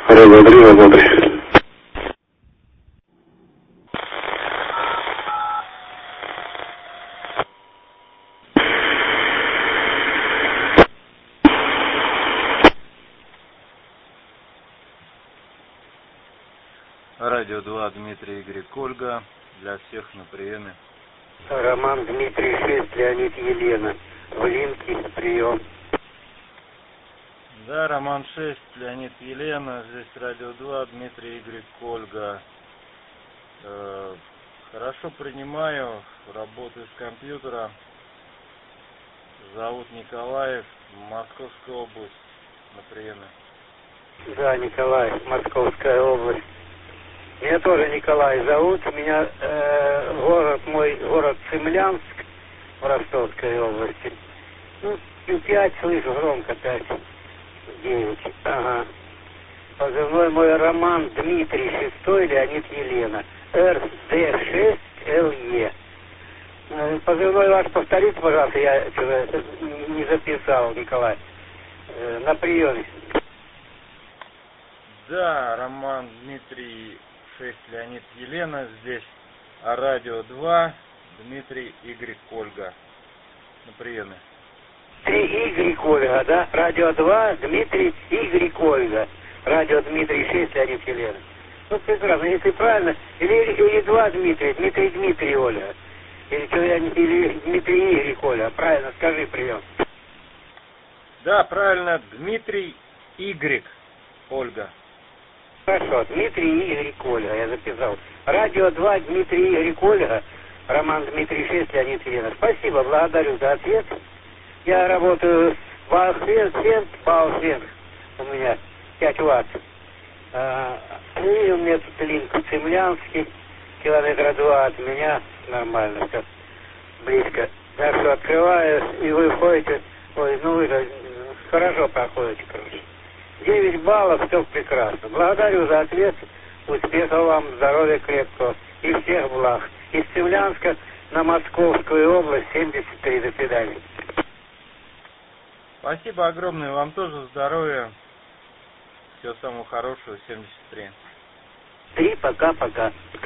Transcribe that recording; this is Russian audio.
Раз, два, три, раз, два, три. Радио 2, Дмитрий, Игорь, Ольга. Для всех на приеме. Роман, Дмитрий, 6, Леонид, Елена. В Линке прием. Да, Роман 6, Леонид, Елена. Здесь Радио 2, Дмитрий, Игорь, Ольга. Хорошо принимаю, работаю с компьютера. Зовут Николаев, Московская область, на приеме. Да, Николай, Московская область. Меня тоже Николай зовут. Меня город Цимлянск в Ростовской области. Ну, 5 слышу громко, 5, 9. Ага. Позывной мой Роман, Дмитрий, 6, Леонид, Елена. РД6ЛЕ. Позывной ваш повторите, пожалуйста, я что-то не записал, Николай. На приеме. Да, Роман, Дмитрий, 6, Леонид, Елена. Здесь Радио 2, Дмитрий, Игорь, Ольга. На приеме. 3 Игорь, Ольга, да? Радио 2, Дмитрий, Игорь, Ольга. Радио Дмитрий, 6, Леонид, Елена. Ну, прекрасно, если правильно. Или 2 Дмитрия, Дмитрий, Ольга. Или Дмитрий, Игорь, Ольга. Правильно, скажи прием. Да, правильно, Дмитрий, Игорь, Ольга. Хорошо, Дмитрий, Игорь, Ольга, я записал. Радио 2, Дмитрий, Игорь, Ольга. Роман, Дмитрий, 6, Леонид, Елена. Спасибо, благодарю за ответ. Я работаю в Баусвенг. У меня 5 ватт. И у меня тут линк Цимлянский, километра 2 от меня, нормально, как близко. Так что открываю, и вы ходите, ой, ну вы же хорошо проходите, короче. 9 баллов, все прекрасно. Благодарю за ответ, успехов вам, здоровья крепкого и всех благ. Из Цимлянска на Московскую область 73, до свидания. Спасибо огромное, вам тоже здоровья. Всего самого хорошего, 73. 3, пока-пока.